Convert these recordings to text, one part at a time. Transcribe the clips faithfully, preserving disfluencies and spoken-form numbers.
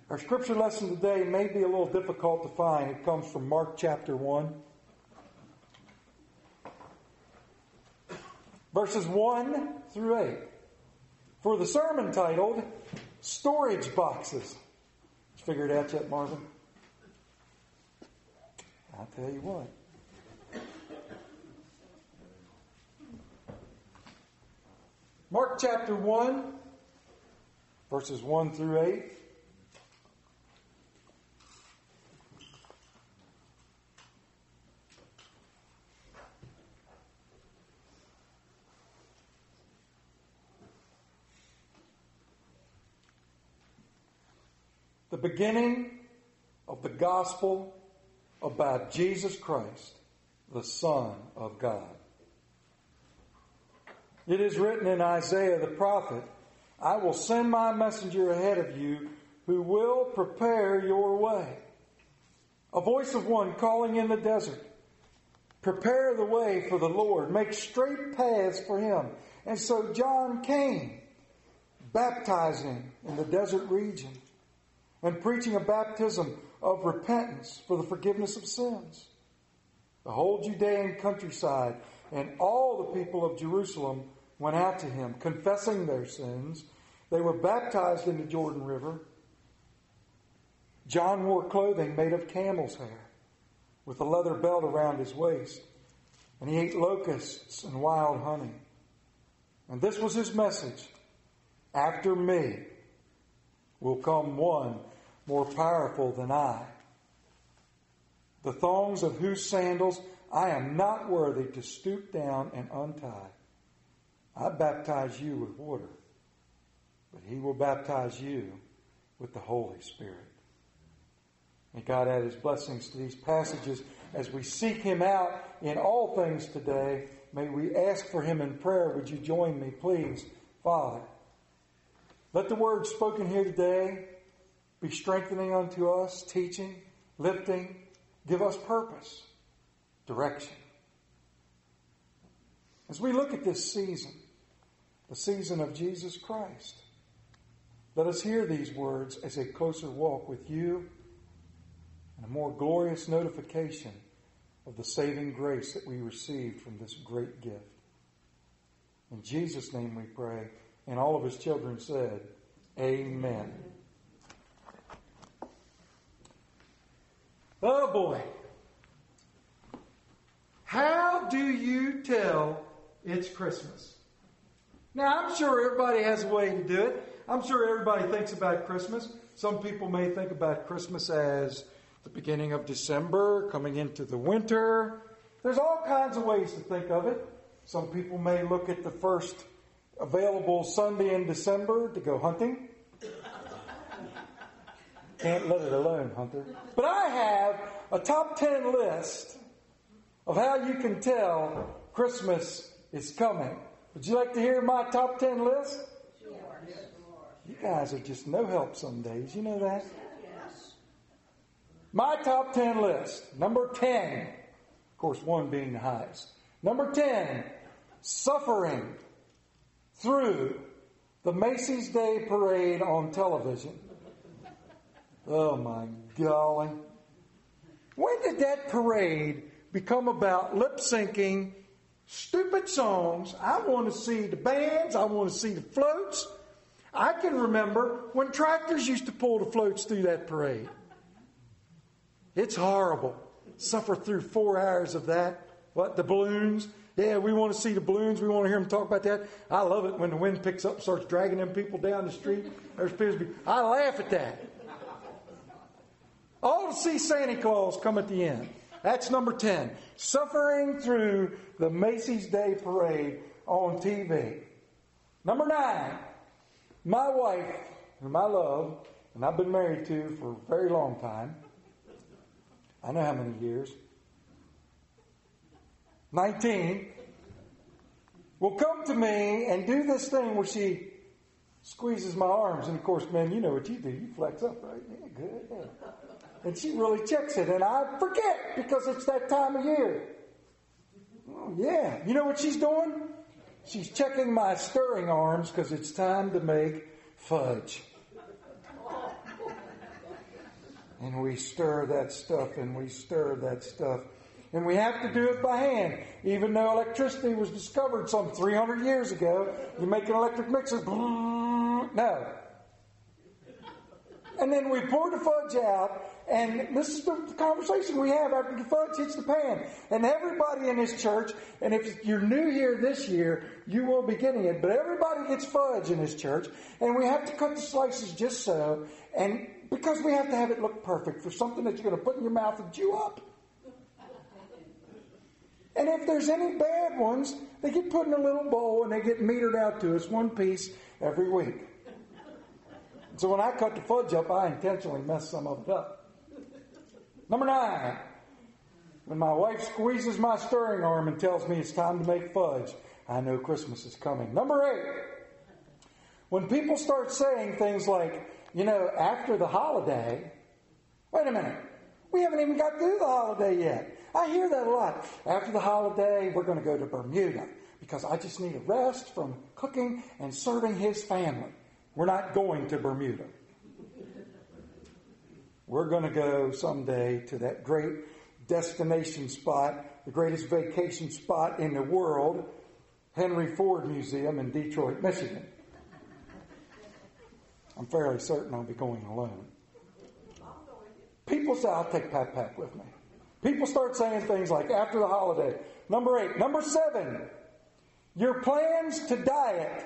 Our scripture lesson today may be a little difficult to find. It comes from Mark chapter one. Verses one through eight. For the sermon titled, Storage Boxes. Did you figure it out yet, Marvin? I'll tell you what. Mark chapter one, verses one through eight. The beginning of the gospel about Jesus Christ, the Son of God. It is written in Isaiah the prophet, I will send my messenger ahead of you who will prepare your way. A voice of one calling in the desert, prepare the way for the Lord, make straight paths for Him. And so John came, baptizing in the desert region, and preaching a baptism of repentance for the forgiveness of sins. The whole Judean countryside and all the people of Jerusalem went out to him, confessing their sins. They were baptized in the Jordan River. John wore clothing made of camel's hair, with a leather belt around his waist, and he ate locusts and wild honey. And this was his message: after me will come one more powerful than I, the thongs of whose sandals I am not worthy to stoop down and untie. I baptize you with water, but He will baptize you with the Holy Spirit. May God add His blessings to these passages as we seek Him out in all things today. May we ask for Him in prayer. Would you join me, please? Father, let the words spoken here today be strengthening unto us, teaching, lifting, give us purpose, direction. As we look at this season, the season of Jesus Christ, let us hear these words as a closer walk with you and a more glorious notification of the saving grace that we received from this great gift. In Jesus' name we pray. And all of His children said, Amen. Oh boy. How do you tell it's Christmas? Now, I'm sure everybody has a way to do it. I'm sure everybody thinks about Christmas. Some people may think about Christmas as the beginning of December, coming into the winter. There's all kinds of ways to think of it. Some people may look at the first available Sunday in December to go hunting. Can't let it alone, Hunter. But I have a top ten list of how you can tell Christmas is coming. Would you like to hear my top ten list? Sure. You guys are just no help some days. You know that? Yes. My top ten list. Number ten. Of course, one being the highest. Number ten. Suffering through the Macy's Day Parade on television. Oh my golly. When did that parade become about lip syncing stupid songs? I want to see the bands. I want to see the floats. I can remember when tractors used to pull the floats through that parade. It's horrible. Suffer through four hours of that. What? The balloons? Yeah, we want to see the balloons. We want to hear them talk about that. I love it when the wind picks up and starts dragging them people down the street. There's people. I laugh at that. All to see Santa Claus come at the end. That's number ten. Suffering through the Macy's Day Parade on T V. Number nine. My wife, whom I love, and I've been married to for a very long time. I know how many years. nineteen. Will come to me and do this thing where she squeezes my arms. And of course, man, you know what you do. You flex up, right? Yeah, good. Yeah. And she really checks it. And I forget because it's that time of year. Oh, yeah. You know what she's doing? She's checking my stirring arms because it's time to make fudge. And we stir that stuff and we stir that stuff. And we have to do it by hand. Even though electricity was discovered some three hundred years ago, you make an electric mixer. No. And then we pour the fudge out. And this is the conversation we have after the fudge hits the pan. And everybody in this church, and if you're new here this year, you will be getting it. But everybody gets fudge in this church. And we have to cut the slices just so. And because we have to have it look perfect for something that you're going to put in your mouth and chew up. And if there's any bad ones, they get put in a little bowl and they get metered out to us one piece every week. So when I cut the fudge up, I intentionally mess some of it up. Number nine, when my wife squeezes my stirring arm and tells me it's time to make fudge, I know Christmas is coming. Number eight, when people start saying things like, you know, after the holiday, wait a minute, we haven't even got through the holiday yet. I hear that a lot. After the holiday, we're going to go to Bermuda because I just need a rest from cooking and serving his family. We're not going to Bermuda. We're going to go someday to that great destination spot, the greatest vacation spot in the world, Henry Ford Museum in Detroit, Michigan. I'm fairly certain I'll be going alone. People say, I'll take Pat Pat with me. People start saying things like, after the holiday. Number eight. Number seven. Your plans to diet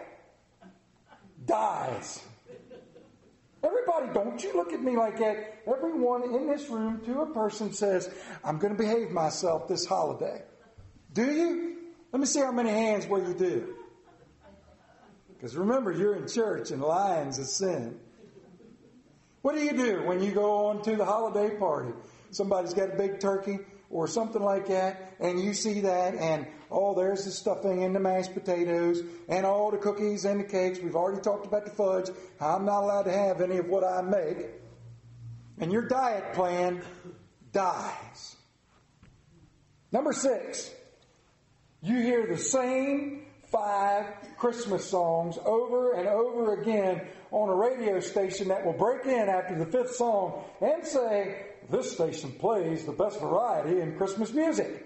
dies. Everybody, don't you look at me like that. Everyone in this room to a person says, I'm going to behave myself this holiday. Do you? Let me see how many hands where you do. Because remember, you're in church and lying's a sin. What do you do when you go on to the holiday party? Somebody's got a big turkey or something like that, and you see that, and oh, there's the stuffing and the mashed potatoes and all the cookies and the cakes. We've already talked about the fudge. I'm not allowed to have any of what I make. And your diet plan dies. Number six, you hear the same five Christmas songs over and over again on a radio station that will break in after the fifth song and say, this station plays the best variety in Christmas music.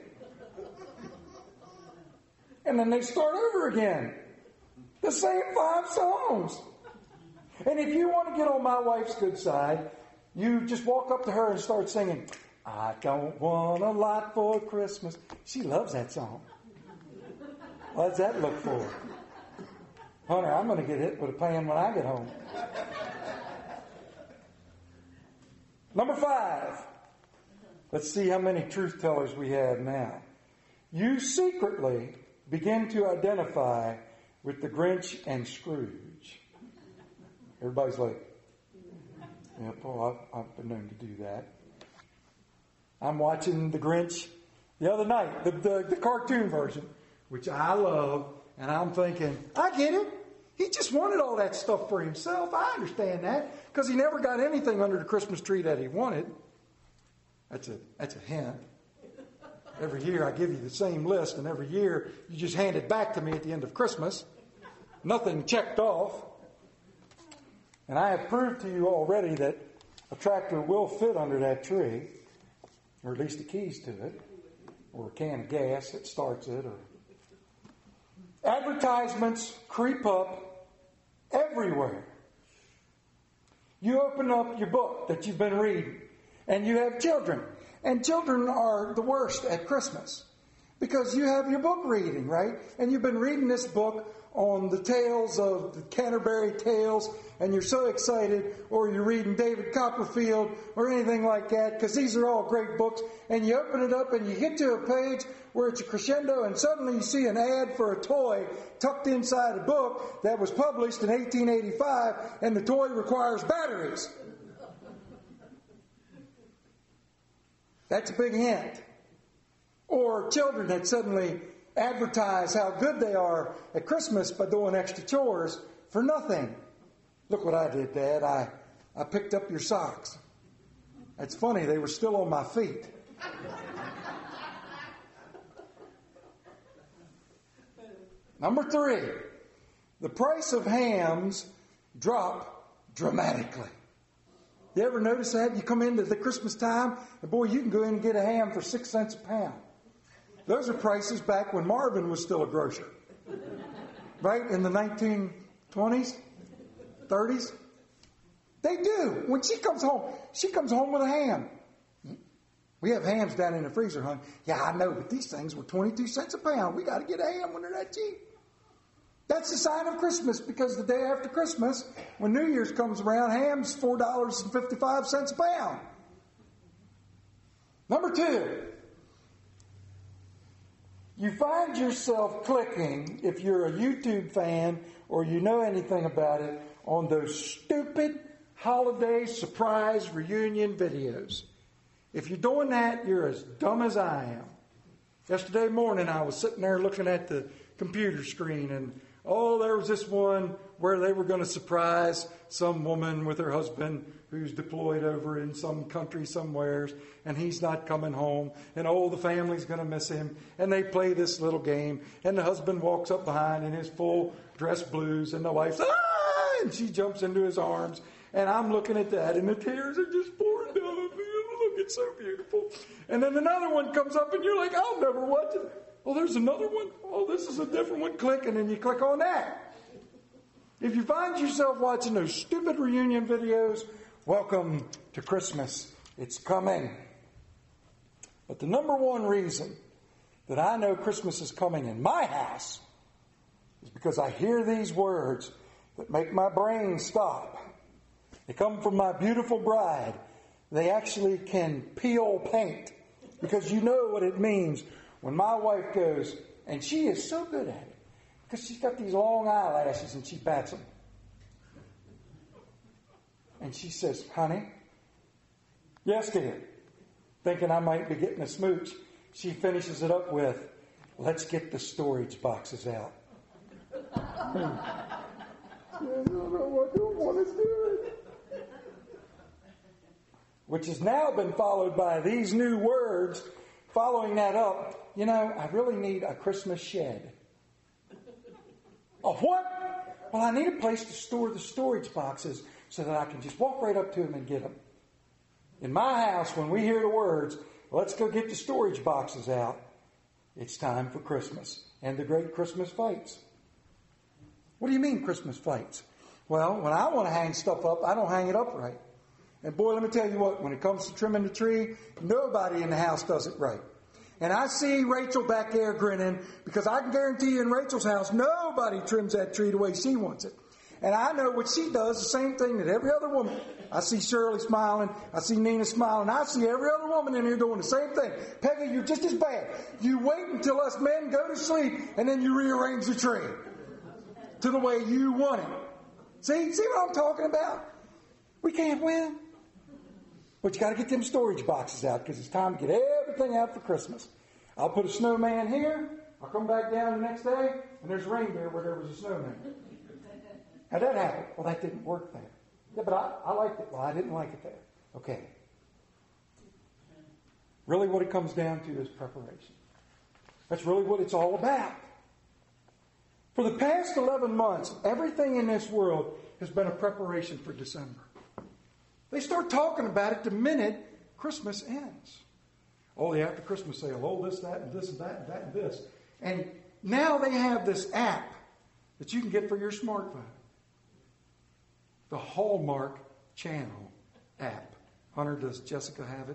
And then they start over again. The same five songs. And if you want to get on my wife's good side, you just walk up to her and start singing, I don't want a lot for Christmas. She loves that song. What's that look for? Hunter, I'm going to get hit with a pan when I get home. Number five. Let's see how many truth tellers we have now. You secretly begin to identify with the Grinch and Scrooge. Everybody's like, yeah, Paul, I've, I've been known to do that. I'm watching the Grinch the other night, the, the, the cartoon version, which I love, and I'm thinking, I get it. He just wanted all that stuff for himself. I understand that, because he never got anything under the Christmas tree that he wanted. That's a that's a hint. Every year I give you the same list, and every year you just hand it back to me at the end of Christmas. Nothing checked off. And I have proved to you already that a tractor will fit under that tree, or at least the keys to it, or a can of gas that starts it. Or advertisements creep up everywhere. You open up your book that you've been reading, and you have children. And children are the worst at Christmas because you have your book reading, right? And you've been reading this book on the tales of the Canterbury Tales, and you're so excited, or you're reading David Copperfield or anything like that, because these are all great books, and you open it up and you get to a page where it's a crescendo, and suddenly you see an ad for a toy tucked inside a book that was published in eighteen eighty-five, and the toy requires batteries. That's a big hint. Or children that suddenly advertise how good they are at Christmas by doing extra chores for nothing. Look what I did, Dad. I, I picked up your socks. It's funny, they were still on my feet. Number three, the price of hams drop dramatically. You ever notice that? You come into the Christmas time, and boy, you can go in and get a ham for six cents a pound. Those are prices back when Marvin was still a grocer. Right? In the nineteen twenties, thirties. They do. When she comes home, she comes home with a ham. We have hams down in the freezer, hon. Yeah, I know, but these things were twenty-two cents a pound. We got to get a ham when they're that cheap. That's the sign of Christmas, because the day after Christmas, when New Year's comes around, ham's four dollars and fifty-five cents a pound. Number two, you find yourself clicking, if you're a YouTube fan or you know anything about it, on those stupid holiday surprise reunion videos. If you're doing that, you're as dumb as I am. Yesterday morning, I was sitting there looking at the computer screen, and oh, there was this one where they were going to surprise some woman with her husband who's deployed over in some country somewheres, and he's not coming home, and oh, the family's going to miss him, and they play this little game, and the husband walks up behind in his full dress blues, and the wife's, ah, and she jumps into his arms, and I'm looking at that, and the tears are just pouring down on me. Look, it's so beautiful. And then another one comes up, and you're like, I'll never watch it. Oh, there's another one. Oh, this is a different one. Click, and then you click on that. If you find yourself watching those stupid reunion videos, welcome to Christmas. It's coming. But the number one reason that I know Christmas is coming in my house is because I hear these words that make my brain stop. They come from my beautiful bride. They actually can peel paint, because you know what it means when my wife goes, and she is so good at it, because she's got these long eyelashes and she bats them. And she says, honey, yes, dear, thinking I might be getting a smooch. She finishes it up with, let's get the storage boxes out. I don't want to do it. Which has now been followed by these new words. Following that up, you know, I really need a Christmas shed. A what? Well, I need a place to store the storage boxes so that I can just walk right up to them and get them. In my house, when we hear the words, let's go get the storage boxes out, it's time for Christmas and the great Christmas fights. What do you mean, Christmas fights? Well, when I want to hang stuff up, I don't hang it up right. And boy, let me tell you what, when it comes to trimming the tree, nobody in the house does it right. And I see Rachel back there grinning, because I can guarantee you in Rachel's house, nobody trims that tree the way she wants it. And I know what she does, the same thing that every other woman. I see Shirley smiling, I see Nina smiling, I see every other woman in here doing the same thing. Peggy, you're just as bad. You wait until us men go to sleep, and then you rearrange the tree to the way you want it. See, see what I'm talking about? We can't win. But you got to get them storage boxes out, because it's time to get everything out for Christmas. I'll put a snowman here. I'll come back down the next day, and there's reindeer where there was a snowman. How did that happen? Well, that didn't work there. Yeah, but I, I liked it. Well, I didn't like it there. Okay. Really what it comes down to is preparation. That's really what it's all about. For the past eleven months, everything in this world has been a preparation for December. They start talking about it the minute Christmas ends. Oh, the after Christmas sale. Oh, this, that, and this, and that, and that, and this. And now they have this app that you can get for your smartphone. The Hallmark Channel app. Hunter, does Jessica have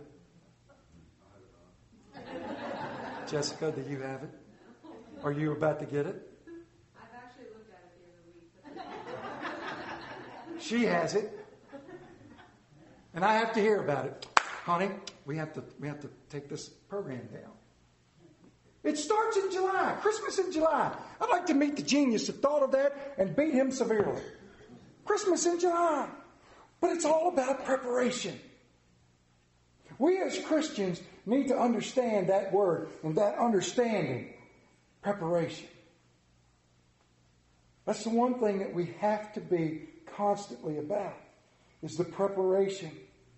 it? Jessica, do you have it? Are you about to get it? I've actually looked at it the other week. She has it. And I have to hear about it. Honey, we have to we have to take this program down. It starts in July. Christmas in July. I'd like to meet the genius that thought of that and beat him severely. Christmas in July. But it's all about preparation. We as Christians need to understand that word and that understanding. Preparation. That's the one thing that we have to be constantly about, is the preparation.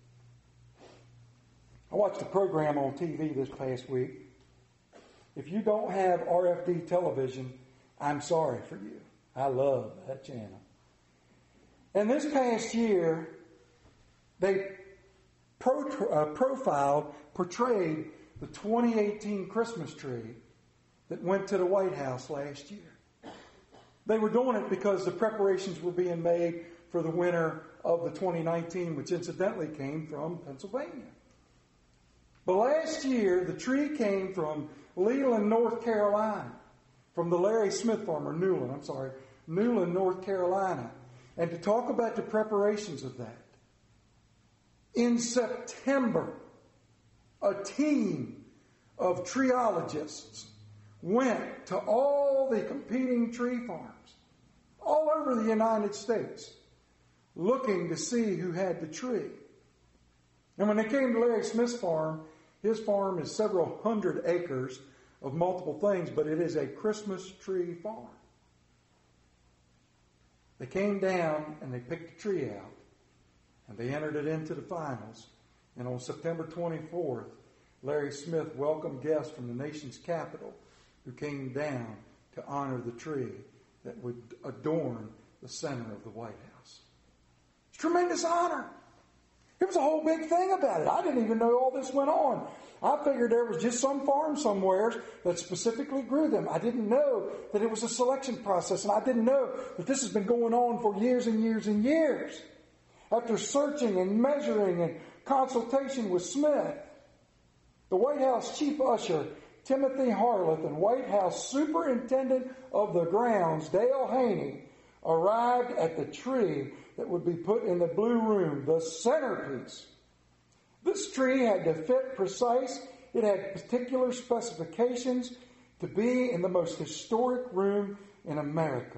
I watched a program on T V this past week. If you don't have R F D television, I'm sorry for you. I love that channel. And this past year, They pro, uh, profiled, portrayed the twenty eighteen Christmas tree that went to the White House last year. They were doing it because the preparations were being made for the winter of the twenty nineteen, which incidentally came from Pennsylvania. But last year, the tree came from Leland, North Carolina, from the Larry Smith farm, or Newland, I'm sorry, Newland, North Carolina. And to talk about the preparations of that, in September, a team of treeologists went to all the competing tree farms all over the United States looking to see who had the tree. And when they came to Larry Smith's farm, his farm is several hundred acres of multiple things, but it is a Christmas tree farm. They came down and they picked the tree out, and they entered it into the finals. And on September twenty-fourth, Larry Smith welcomed guests from the nation's capital who came down to honor the tree that would adorn the center of the White House. It's a tremendous honor. It was a whole big thing about it. I didn't even know all this went on. I figured there was just some farm somewhere that specifically grew them. I didn't know that it was a selection process, and I didn't know that this has been going on for years and years and years. After searching and measuring and consultation with Smith, the White House chief usher, Timothy Harleth, and White House superintendent of the grounds, Dale Haney, arrived at the tree that would be put in the blue room, the centerpiece. This tree had to fit precise. It had particular specifications to be in the most historic room in America.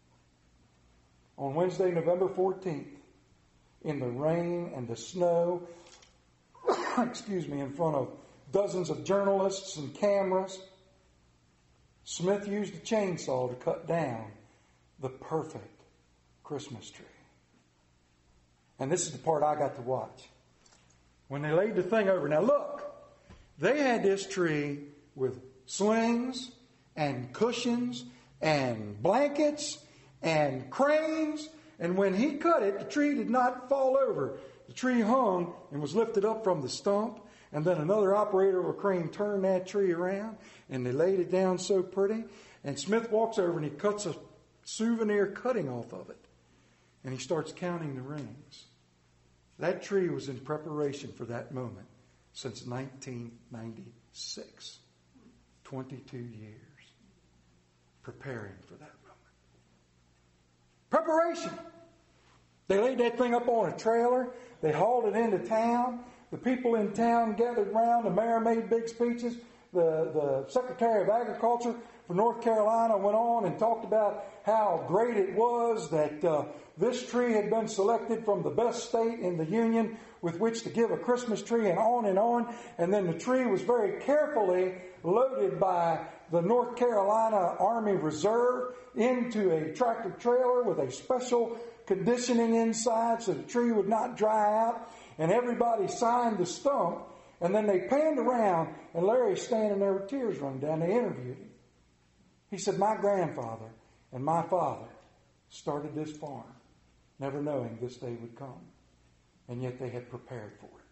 On Wednesday, November fourteenth, in the rain and the snow, excuse me, in front of dozens of journalists and cameras, Smith used a chainsaw to cut down the perfect Christmas tree. And this is the part I got to watch. When they laid the thing over, now look, they had this tree with slings and cushions and blankets and cranes, and when he cut it, the tree did not fall over. The tree hung and was lifted up from the stump, and then another operator of a crane turned that tree around, and they laid it down so pretty, and Smith walks over and he cuts a souvenir cutting off of it, and he starts counting the rings. That tree was in preparation for that moment since nineteen ninety-six. twenty-two years preparing for that moment. Preparation. They laid that thing up on a trailer. They hauled it into town. The people in town gathered around. The mayor made big speeches. The, the Secretary of Agriculture for North Carolina went on and talked about how great it was that uh, this tree had been selected from the best state in the union with which to give a Christmas tree, and on and on. And then the tree was very carefully loaded by the North Carolina Army Reserve into a tractor trailer with a special conditioning inside so the tree would not dry out. And everybody signed the stump. And then they panned around, and Larry's standing there with tears running down. They interviewed him. He said, "My grandfather and my father started this farm, never knowing this day would come. And yet they had prepared for it."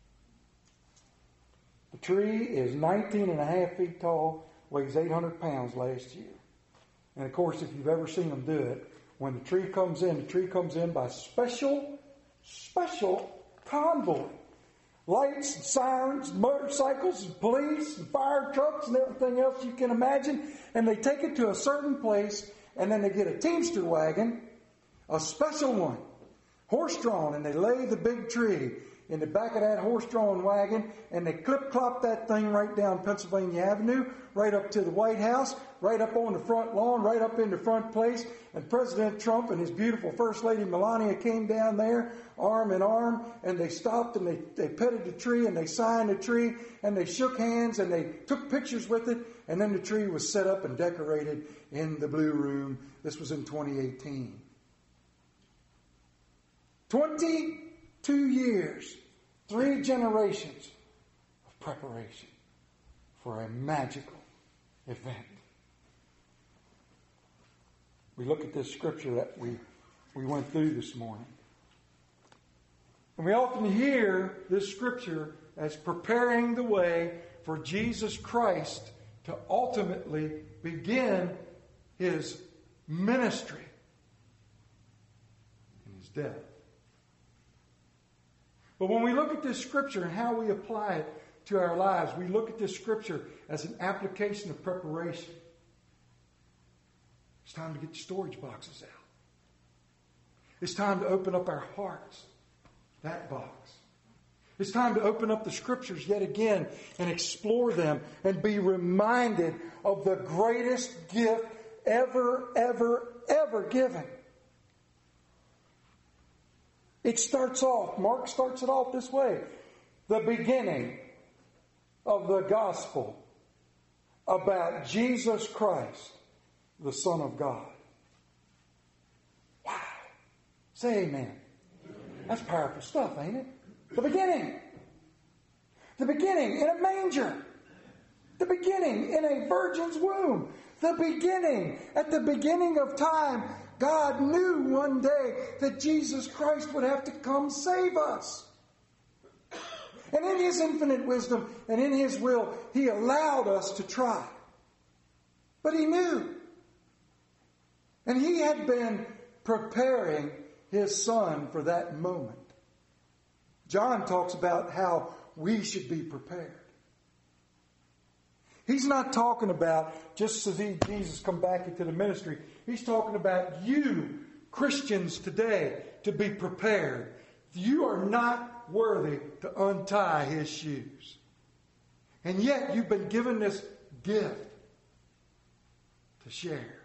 The tree is nineteen and a half feet tall, weighs eight hundred pounds last year. And of course, if you've ever seen them do it, when the tree comes in, the tree comes in by special, special convoy. Lights and sirens, and motorcycles and police and fire trucks and everything else you can imagine. And they take it to a certain place, and then they get a Teamster wagon, a special one, horse-drawn, and they lay the big tree in the back of that horse-drawn wagon, and they clip-clop that thing right down Pennsylvania Avenue, right up to the White House, right up on the front lawn, right up in the front place. And President Trump and his beautiful First Lady Melania came down there, arm in arm, and they stopped and they, they petted the tree and they signed the tree and they shook hands and they took pictures with it, and then the tree was set up and decorated in the Blue Room. This was in twenty eighteen. twenty-two years, three generations of preparation for a magical event. We look at this scripture that we, we went through this morning. And we often hear this scripture as preparing the way for Jesus Christ to ultimately begin his ministry and his death. But when we look at this scripture and how we apply it to our lives, we look at this scripture as an application of preparation. It's time to get the storage boxes out. It's time to open up our hearts, that box. It's time to open up the scriptures yet again and explore them and be reminded of the greatest gift ever, ever, ever given. It starts off, Mark starts it off this way. The beginning of the gospel about Jesus Christ, the Son of God. Wow. Say amen. Amen. That's powerful stuff, ain't it? The beginning. The beginning in a manger. The beginning in a virgin's womb. The beginning. At the beginning of time, God knew one day that Jesus Christ would have to come save us. And in His infinite wisdom and in His will, He allowed us to try. But He knew. And He had been preparing His Son for that moment. John talks about how we should be prepared. He's not talking about just to see Jesus come back into the ministry. He's talking about you, Christians today, to be prepared. You are not worthy to untie His shoes. And yet you've been given this gift to share.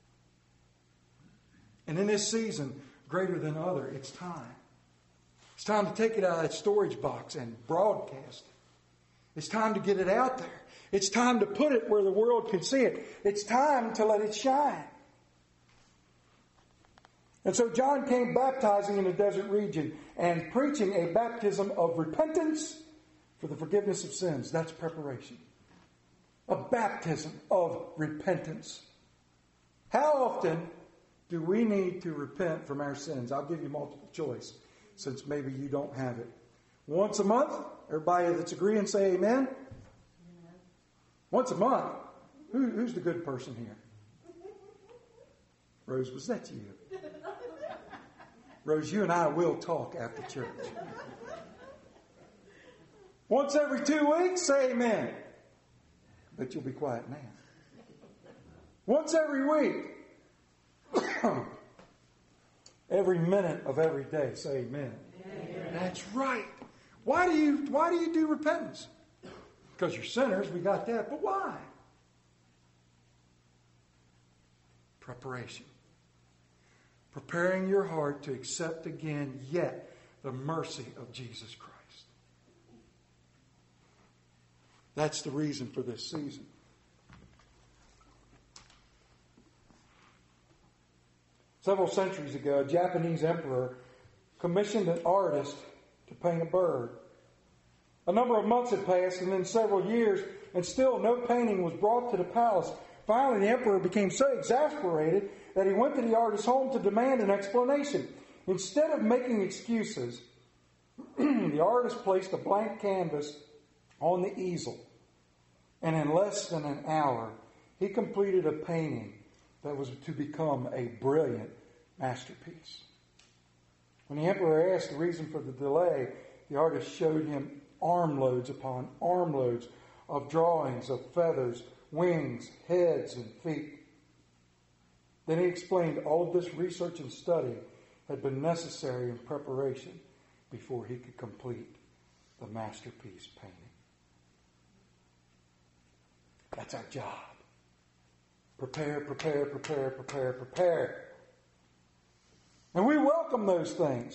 And in this season, greater than other, it's time. It's time to take it out of that storage box and broadcast it. It's time to get it out there. It's time to put it where the world can see it. It's time to let it shine. And so John came baptizing in the desert region and preaching a baptism of repentance for the forgiveness of sins. That's preparation. A baptism of repentance. How often do we need to repent from our sins? I'll give you multiple choice, since maybe you don't have it. Once a month? Everybody that's agreeing say amen. Amen. Once a month? Who, who's the good person here? Rose, was that you? Rose, you and I will talk after church. Once every two weeks? Say amen. But you'll be quiet now. Once every week? Every minute of every day, say amen. Amen. That's right. Why do you why do you do repentance? Because you're sinners, we got that. But why? Preparation. Preparing your heart to accept again yet the mercy of Jesus Christ. That's the reason for this season. Several centuries ago, a Japanese emperor commissioned an artist to paint a bird. A number of months had passed, and then several years, and still no painting was brought to the palace. Finally, the emperor became so exasperated that he went to the artist's home to demand an explanation. Instead of making excuses, the artist placed a blank canvas on the easel, and in less than an hour, he completed a painting that was to become a brilliant masterpiece. When the emperor asked the reason for the delay, the artist showed him armloads upon armloads of drawings of feathers, wings, heads, and feet. Then he explained all of this research and study had been necessary in preparation before he could complete the masterpiece painting. That's our job. Prepare, prepare, prepare, prepare, prepare. And we welcome those things.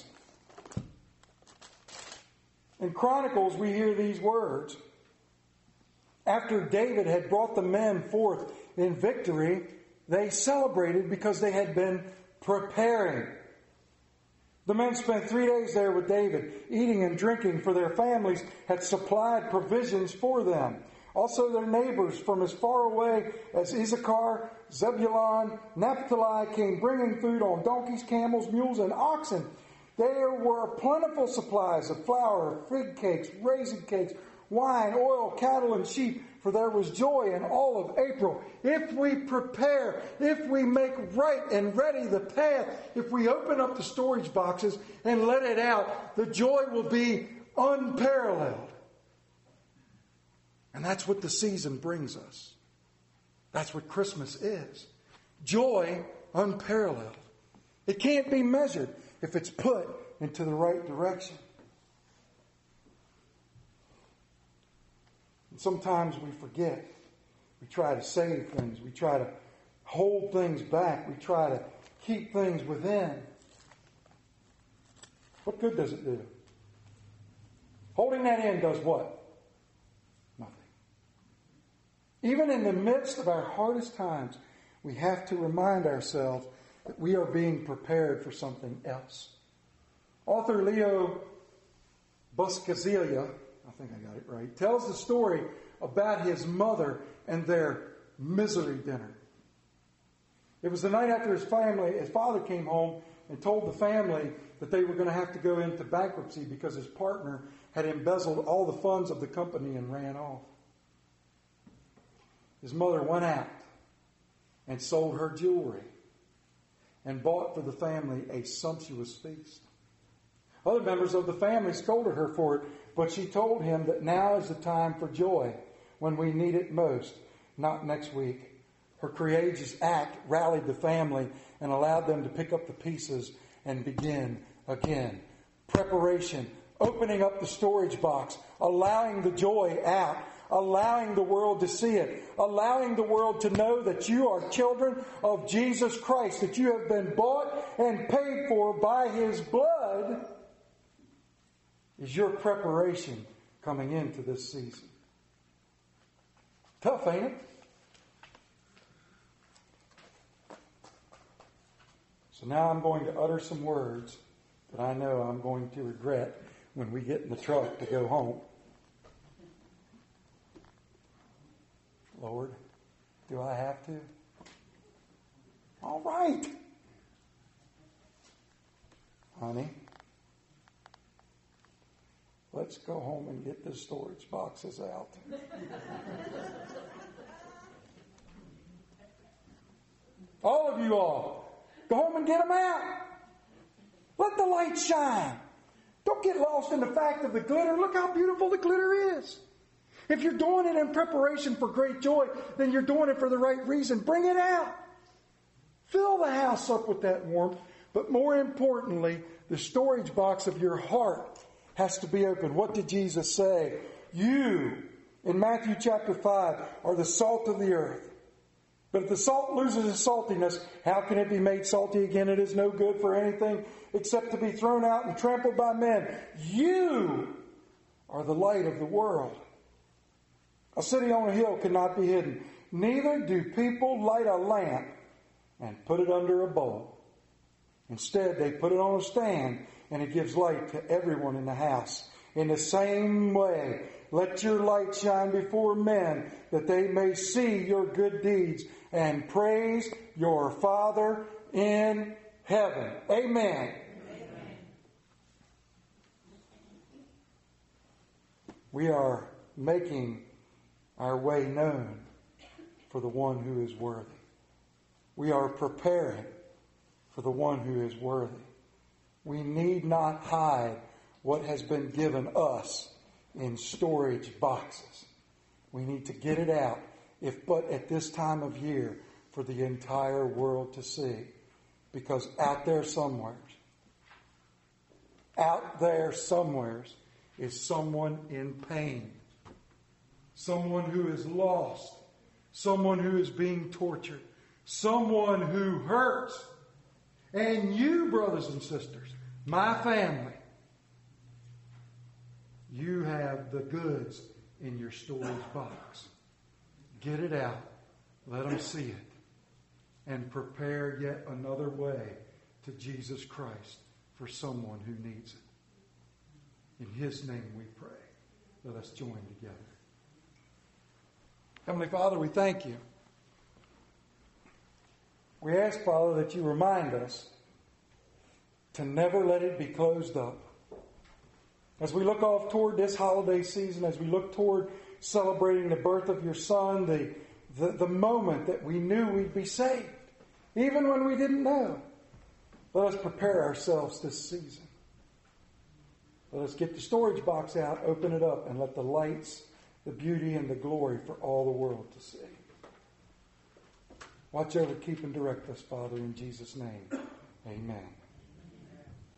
In Chronicles, we hear these words. After David had brought the men forth in victory, they celebrated because they had been preparing. The men spent three days there with David, eating and drinking, for their families had supplied provisions for them. Also their neighbors from as far away as Issachar, Zebulun, Naphtali came bringing food on donkeys, camels, mules, and oxen. There were plentiful supplies of flour, fig cakes, raisin cakes, wine, oil, cattle, and sheep, for there was joy in all of April. If we prepare, if we make right and ready the path, if we open up the storage boxes and let it out, the joy will be unparalleled. And that's what the season brings us. That's what Christmas is. Joy unparalleled. It can't be measured if it's put into the right direction. And sometimes we forget. We try to save things. We try to hold things back. We try to keep things within. What good does it do? Holding that in does what? Nothing. Even in the midst of our hardest times, we have to remind ourselves that we are being prepared for something else. Author Leo Buscaglia, I think I got it right, tells the story about his mother and their misery dinner. It was the night after his family, his father came home and told the family that they were going to have to go into bankruptcy because his partner had embezzled all the funds of the company and ran off. His mother went out and sold her jewelry and bought for the family a sumptuous feast. Other members of the family scolded her for it, but she told him that now is the time for joy when we need it most, not next week. Her courageous act rallied the family and allowed them to pick up the pieces and begin again. Preparation, opening up the storage box, allowing the joy out, allowing the world to see it, allowing the world to know that you are children of Jesus Christ, that you have been bought and paid for by His blood, is your preparation coming into this season. Tough, ain't it? So now I'm going to utter some words that I know I'm going to regret when we get in the truck to go home. Lord, do I have to? All right. Honey, let's go home and get the storage boxes out. All of you all, go home and get them out. Let the light shine. Don't get lost in the fact of the glitter. Look how beautiful the glitter is. If you're doing it in preparation for great joy, then you're doing it for the right reason. Bring it out. Fill the house up with that warmth. But more importantly, the storage box of your heart has to be open. What did Jesus say? You, in Matthew chapter five, are the salt of the earth. But if the salt loses its saltiness, how can it be made salty again? It is no good for anything except to be thrown out and trampled by men. You are the light of the world. A city on a hill cannot be hidden. Neither do people light a lamp and put it under a bowl. Instead, they put it on a stand, and it gives light to everyone in the house. In the same way, let your light shine before men, that they may see your good deeds and praise your Father in heaven. Amen. Amen. We are making our way known for the one who is worthy. We are preparing for the one who is worthy. We need not hide what has been given us in storage boxes. We need to get it out, if but at this time of year, for the entire world to see. Because out there somewhere, out there somewheres is someone in pain. Someone who is lost. Someone who is being tortured. Someone who hurts. And you, brothers and sisters, my family, you have the goods in your storage box. Get it out. Let them see it. And prepare yet another way to Jesus Christ for someone who needs it. In His name we pray. Let us join together. Heavenly Father, we thank you. We ask, Father, that you remind us to never let it be closed up. As we look off toward this holiday season, as we look toward celebrating the birth of your Son, the, the, the moment that we knew we'd be saved, even when we didn't know, let us prepare ourselves this season. Let us get the storage box out, open it up, and let the lights, the beauty, and the glory for all the world to see. Watch over, keep, and direct us, Father, in Jesus' name. Amen.